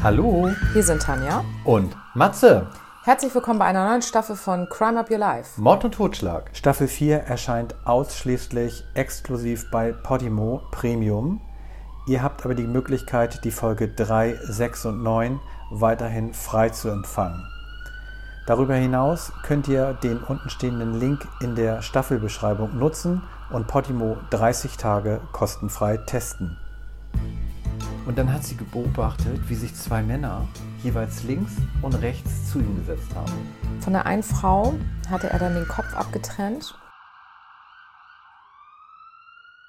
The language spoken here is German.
Hallo Hier sind Tanja und Matze. Herzlich willkommen bei einer neuen Staffel von Crime Up Your Life. Mord und Totschlag. Staffel 4 erscheint ausschließlich exklusiv bei Podimo Premium. Ihr habt aber die Möglichkeit, die Folge 3, 6 und 9 weiterhin frei zu empfangen. Darüber hinaus könnt ihr den untenstehenden Link in der Staffelbeschreibung nutzen und Podimo 30 Tage kostenfrei testen. Und dann hat sie beobachtet, wie sich zwei Männer jeweils links und rechts zu ihm gesetzt haben. Von der einen Frau hatte er dann den Kopf abgetrennt